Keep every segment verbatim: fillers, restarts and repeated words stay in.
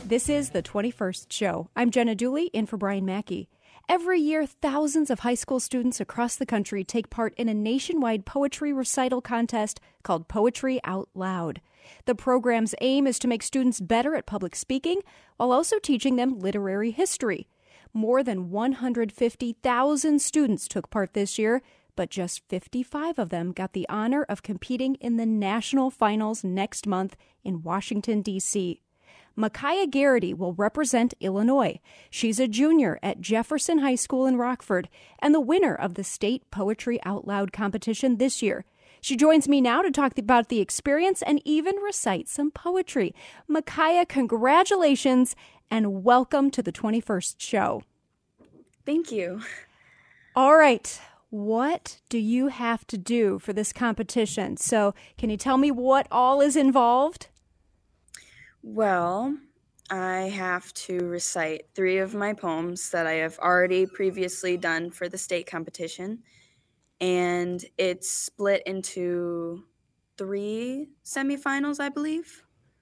This is the twenty-first Show. I'm Jenna Dooley, in for Brian Mackey. Every year, thousands of high school students across the country take part in a nationwide poetry recital contest called Poetry Out Loud. The program's aim is to make students better at public speaking while also teaching them literary history. More than one hundred fifty thousand students took part this year, but just fifty-five of them got the honor of competing in the national finals next month in Washington, D C Micaiah Garrity will represent Illinois. She's a junior at Jefferson High School in Rockford and the winner of the state Poetry Out Loud competition this year. She joins me now to talk about the experience and even recite some poetry. Micaiah, congratulations and welcome to the twenty-first Show. Thank you. All right. What do you have to do for this competition? So can you tell me what all is involved? Well, I have to recite three of my poems that I have already previously done for the state competition, and it's split into three semifinals, I believe.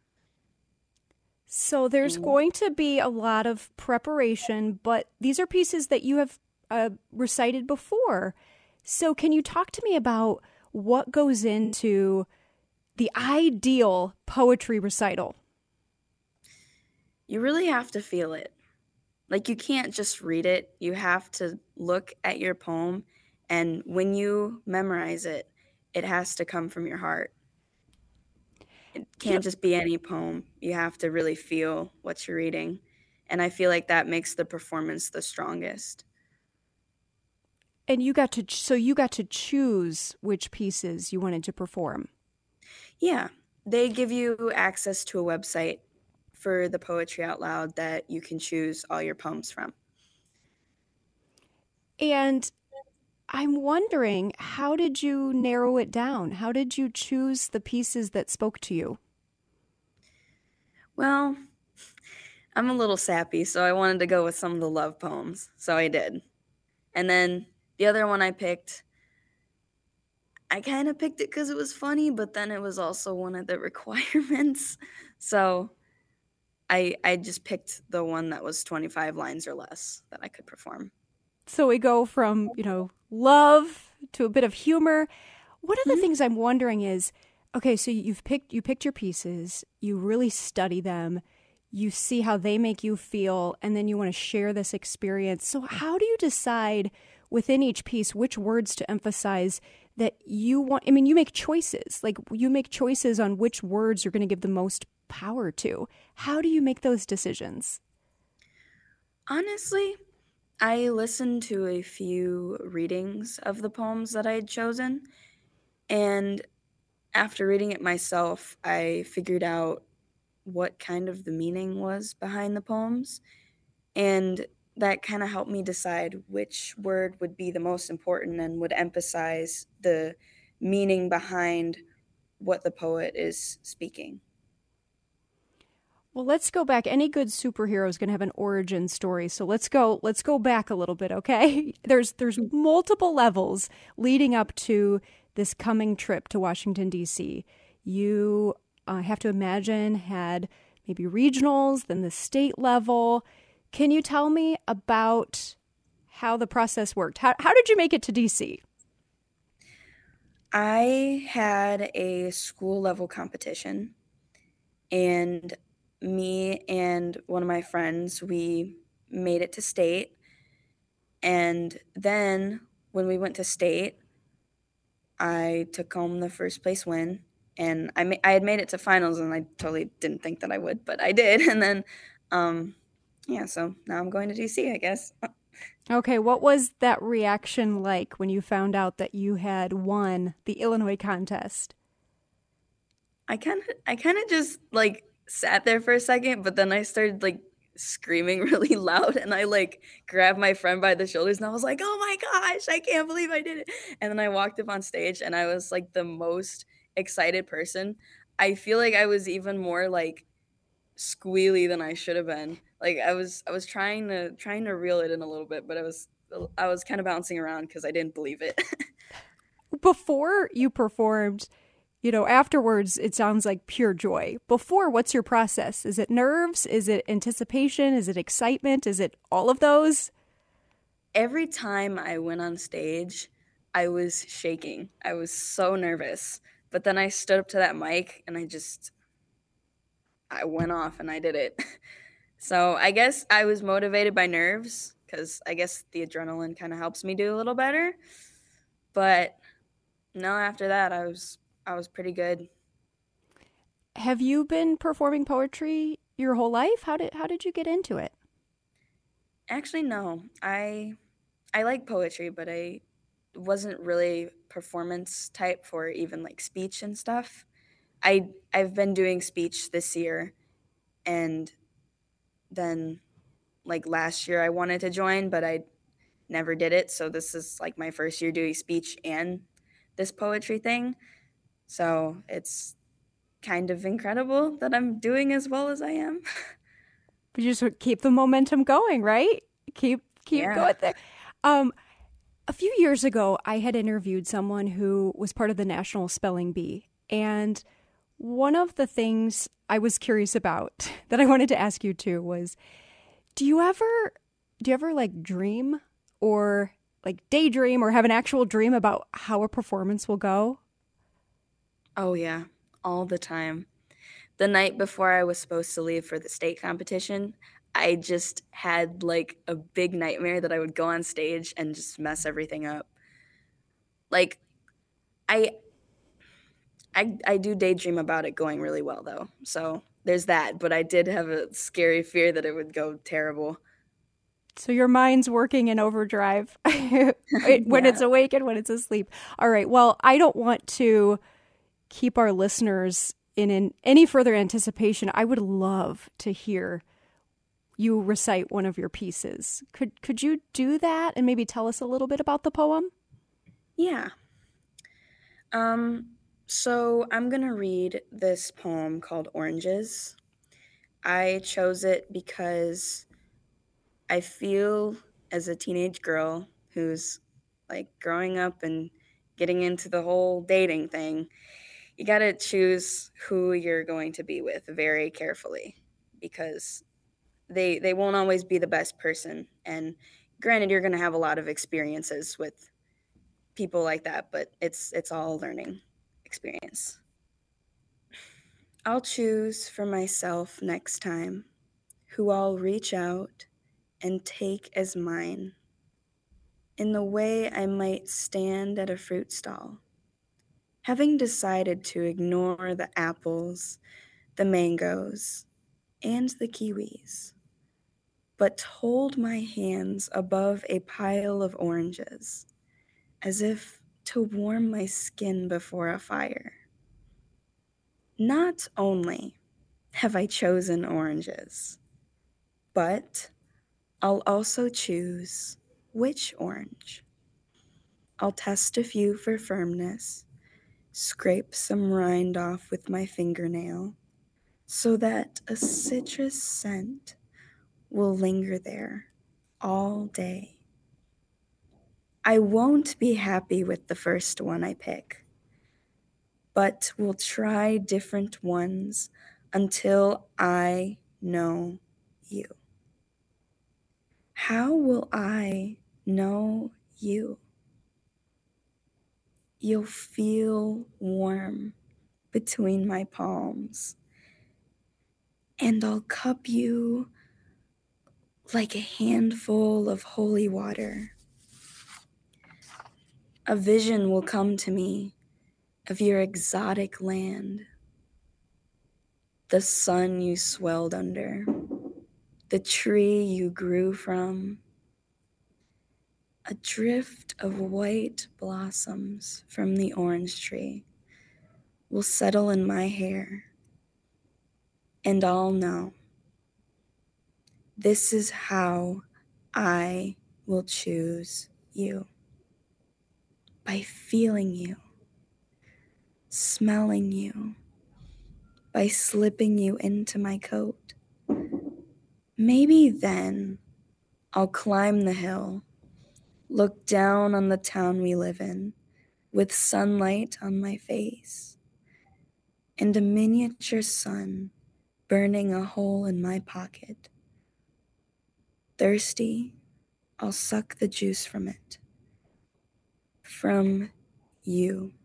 So there's Mm. going to be a lot of preparation, but these are pieces that you have uh, recited before. So can you talk to me about what goes into the ideal poetry recital? You really have to feel it. Like, you can't just read it. You have to look at your poem, and when you memorize it, it has to come from your heart. It can't just be any poem. You have to really feel what you're reading, and I feel like that makes the performance the strongest. And you got to, so you got to choose which pieces you wanted to perform. Yeah, they give you access to a website for the Poetry Out Loud that you can choose all your poems from. And I'm wondering, how did you narrow it down? How did you choose the pieces that spoke to you? Well, I'm a little sappy, so I wanted to go with some of the love poems, so I did. And then the other one I picked, I kind of picked it because it was funny, but then it was also one of the requirements. So I I just picked the one that was twenty-five lines or less that I could perform. So we go from, you know, love to a bit of humor. One of the mm-hmm. things I'm wondering is, okay, so you've picked you picked your pieces, you really study them, you see how they make you feel, and then you want to share this experience. So how do you decide within each piece which words to emphasize that you want? I mean, you make choices. Like, you make choices on which words you're going to give the most power to. How do you make those decisions? Honestly, I listened to a few readings of the poems that I had chosen, and after reading it myself, I figured out what kind of the meaning was behind the poems, and that kind of helped me decide which word would be the most important and would emphasize the meaning behind what the poet is speaking. Well, let's go back. Any good superhero is going to have an origin story. So let's go let's go back a little bit, okay? There's there's multiple levels leading up to this coming trip to Washington, D C. You uh, have to imagine had maybe regionals, then the state level. Can you tell me about how the process worked? How how did you make it to D C? I had a school level competition, and me and one of my friends, we made it to state. And then when we went to state, I took home the first place win. And I ma- I had made it to finals, and I totally didn't think that I would, but I did. And then, um, yeah, so now I'm going to D C, I guess. Okay, what was that reaction like when you found out that you had won the Illinois contest? I kind of, I kind of just like sat there for a second, but then I started like screaming really loud, and I like grabbed my friend by the shoulders, and I was like, "Oh my gosh, I can't believe I did it!" And then I walked up on stage, and I was like the most excited person. I feel like I was even more like squealy than I should have been. Like I was, I was trying to trying to reel it in a little bit, but I was, I was kind of bouncing around because I didn't believe it. Before you performed, you know, afterwards, it sounds like pure joy. Before, what's your process? Is it nerves? Is it anticipation? Is it excitement? Is it all of those? Every time I went on stage, I was shaking. I was so nervous. But then I stood up to that mic and I just I went off and I did it. So I guess I was motivated by nerves because I guess the adrenaline kind of helps me do a little better. But no, after that, I was I was pretty good. Have you been performing poetry your whole life? How did how did you get into it? Actually, no. I I like poetry, but I wasn't really performance type for even like speech and stuff. I I've been doing speech this year, and then like last year I wanted to join, but I never did it. So this is like my first year doing speech and this poetry thing. So it's kind of incredible that I'm doing as well as I am. You just keep the momentum going, right? Keep keep Yeah. going there. Um, a few years ago, I had interviewed someone who was part of the National Spelling Bee, and one of the things I was curious about that I wanted to ask you too was, do you ever do you ever like dream or like daydream or have an actual dream about how a performance will go? Oh yeah, all the time. The night before I was supposed to leave for the state competition, I just had like a big nightmare that I would go on stage and just mess everything up. Like I I I do daydream about it going really well though. So there's that, but I did have a scary fear that it would go terrible. So your mind's working in overdrive when Yeah. it's awake and when it's asleep. All right. Well, I don't want to keep our listeners in, in any further anticipation. I would love to hear you recite one of your pieces. Could could you do that and maybe tell us a little bit about the poem? Yeah. Um so I'm going to read this poem called Oranges. I chose it because I feel as a teenage girl who's like growing up and getting into the whole dating thing, you got to choose who you're going to be with very carefully because they they won't always be the best person, and granted you're going to have a lot of experiences with people like that, but it's it's all a learning experience. I'll choose for myself next time who I'll reach out and take as mine in the way I might stand at a fruit stall, having decided to ignore the apples, the mangoes, and the kiwis, but hold my hands above a pile of oranges, as if to warm my skin before a fire. Not only have I chosen oranges, but I'll also choose which orange. I'll test a few for firmness, scrape some rind off with my fingernail, so that a citrus scent will linger there all day. I won't be happy with the first one I pick, but will try different ones until I know you. How will I know you? You'll feel warm between my palms, and I'll cup you like a handful of holy water. A vision will come to me of your exotic land, the sun you swelled under, the tree you grew from. A drift of white blossoms from the orange tree will settle in my hair, and I'll know. This is how I will choose you. By feeling you, smelling you, by slipping you into my coat. Maybe then I'll climb the hill, look down on the town we live in, with sunlight on my face, and a miniature sun burning a hole in my pocket. Thirsty, I'll suck the juice from it. From you.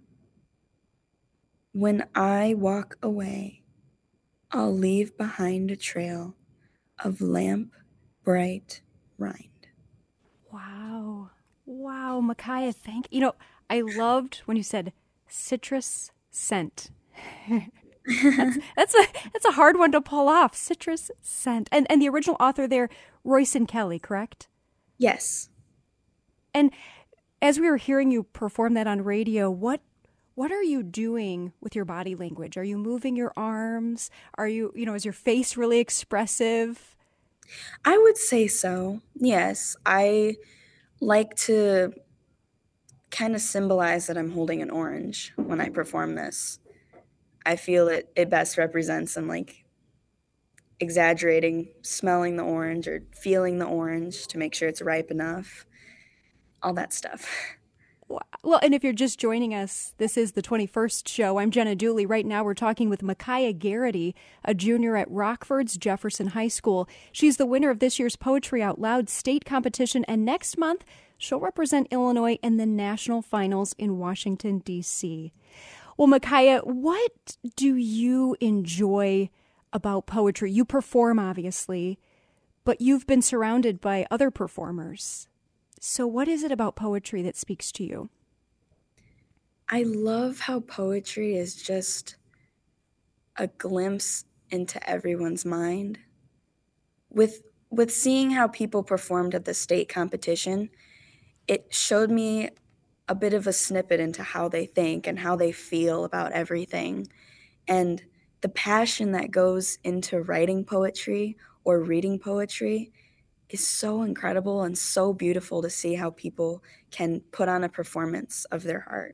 When I walk away, I'll leave behind a trail of lamp bright rind. Wow. Wow, Micaiah, thank you. You know, I loved when you said citrus scent. that's that's a that's a hard one to pull off. Citrus scent. And and the original author there, Royson Kelly, correct? Yes. And as we were hearing you perform that on radio, what what are you doing with your body language? Are you moving your arms? Are you, you know, is your face really expressive? I would say so. Yes. I like to kind of symbolize that I'm holding an orange when I perform this. I feel it it best represents I'm like exaggerating, smelling the orange or feeling the orange to make sure it's ripe enough. All that stuff. Well, and if you're just joining us, this is the twenty-first show. I'm Jenna Dooley. Right now we're talking with Micaiah Garrity, a junior at Rockford's Jefferson High School. She's the winner of this year's Poetry Out Loud state competition, and next month she'll represent Illinois in the national finals in Washington, D C. Well, Micaiah, what do you enjoy about poetry? You perform, obviously, but you've been surrounded by other performers. So what is it about poetry that speaks to you? I love how poetry is just a glimpse into everyone's mind. With with seeing how people performed at the state competition, it showed me a bit of a snippet into how they think and how they feel about everything. And the passion that goes into writing poetry or reading poetry is so incredible and so beautiful to see how people can put on a performance of their heart.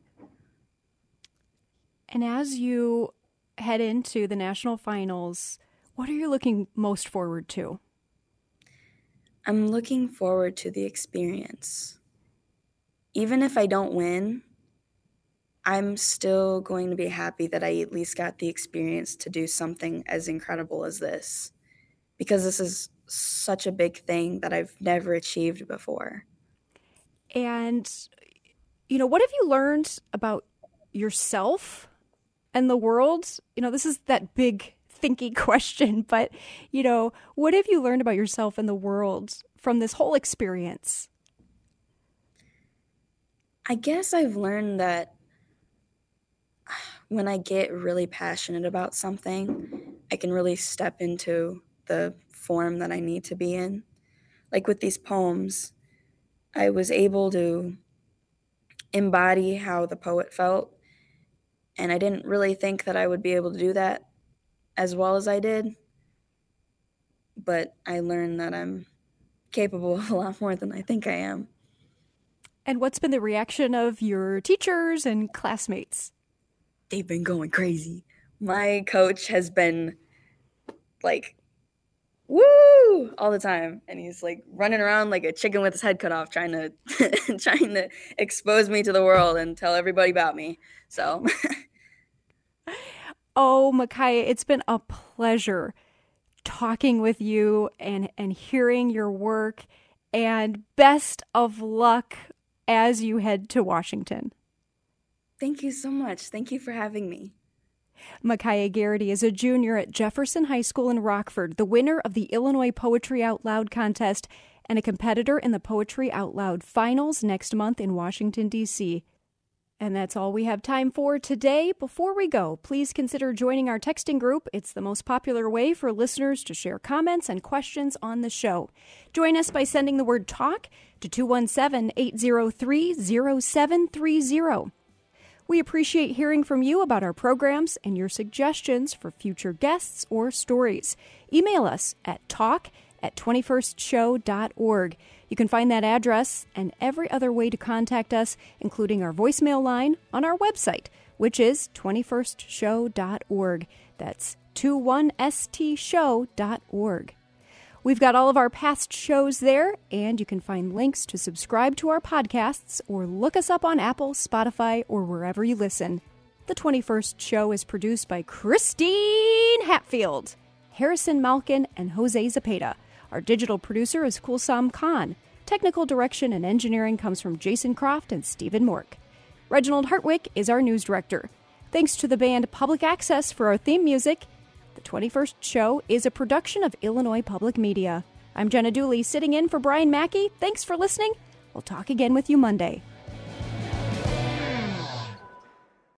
And as you head into the national finals, what are you looking most forward to? I'm looking forward to the experience. Even if I don't win, I'm still going to be happy that I at least got the experience to do something as incredible as this, because this is such a big thing that I've never achieved before. And, you know, what have you learned about yourself and the world? You know, this is that big thinky question, but, you know, what have you learned about yourself and the world from this whole experience? I guess I've learned that when I get really passionate about something, I can really step into the form that I need to be in. Like with these poems, I was able to embody how the poet felt, and I didn't really think that I would be able to do that as well as I did, but I learned that I'm capable of a lot more than I think I am. And what's been the reaction of your teachers and classmates? They've been going crazy. My coach has been like, woo, all the time. And he's like running around like a chicken with his head cut off, trying to trying to expose me to the world and tell everybody about me. So oh, Micaiah, it's been a pleasure talking with you and, and hearing your work, and best of luck as you head to Washington. Thank you so much. Thank you for having me. Micaiah Garrity is a junior at Jefferson High School in Rockford, the winner of the Illinois Poetry Out Loud contest, and a competitor in the Poetry Out Loud finals next month in Washington, D C. And that's all we have time for today. Before we go, please consider joining our texting group. It's the most popular way for listeners to share comments and questions on the show. Join us by sending the word TALK to two one seven, eight zero three, zero seven three zero. We appreciate hearing from you about our programs and your suggestions for future guests or stories. Email us at talk at twenty-first show dot org. You can find that address and every other way to contact us, including our voicemail line, on our website, which is twenty-first show dot org. That's twenty-one s t show dot org. We've got all of our past shows there, and you can find links to subscribe to our podcasts or look us up on Apple, Spotify, or wherever you listen. The twenty-first Show is produced by Christine Hatfield, Harrison Malkin, and Jose Zapata. Our digital producer is Kulsam Khan. Technical direction and engineering comes from Jason Croft and Stephen Mork. Reginald Hartwick is our news director. Thanks to the band Public Access for our theme music. The twenty-first Show is a production of Illinois Public Media. I'm Jenna Dooley, sitting in for Brian Mackey. Thanks for listening. We'll talk again with you Monday.